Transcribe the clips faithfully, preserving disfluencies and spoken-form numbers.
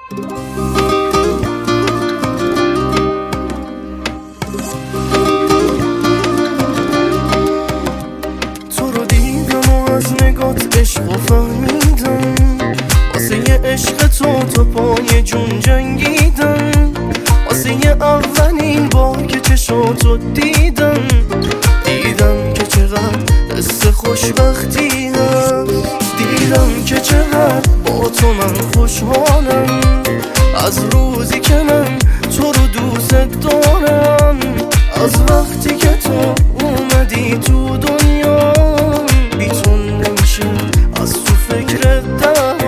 تو رو دیدم و از نگات عشق و فهمیدم، واسه یه عشق تو تو پای جون جنگیدم، واسه یه اولین بار که چشاتو دیدم، دیدم که چقدر حس خوشبختی هست، دیدم که چقدر با تو من خوشحالم، از روزی که من تو رو دوست دارم، از وقتی که تو اومدی تو دنیا، بی تو نمیشه از تو فکرت درم،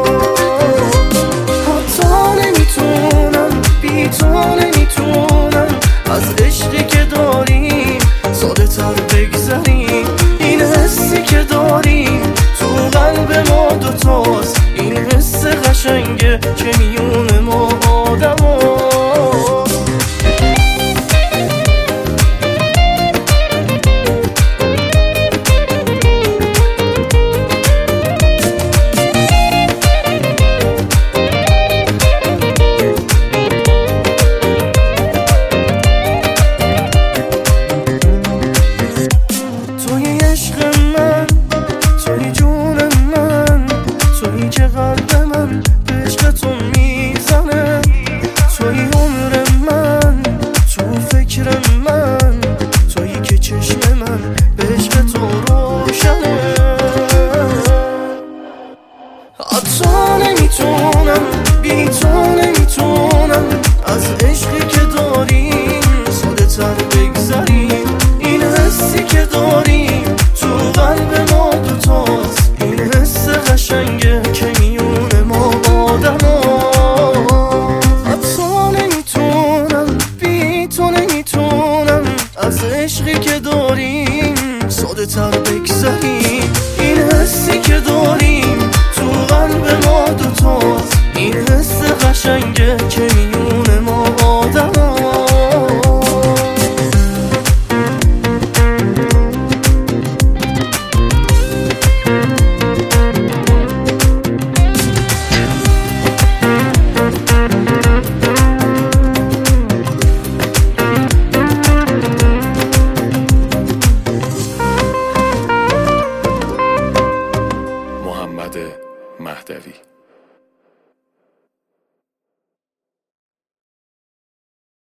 حتی نمیتونم بی تو نمیتونم از عشقی که داریم ساده تر بگذریم، این حسی که داریم تو قلب ما دوتاست، این حس قشنگه که میون ما آدم هست. که قلب من به عشق تو میزنه، توی عمر من، تو فکر من، توی که چشم من به عشق تو روشنه، حتی نمیتونم بی تو نمیتونم از عشقی که داریم ساده تر بگذریم، این حسی که داریم تو قلب ما دوتاست، این حس قشنگه که میون ما آدم هست. حتی نمیتونم بی تو نمیتونم از عشقی که داریم ساده تر بگذریم،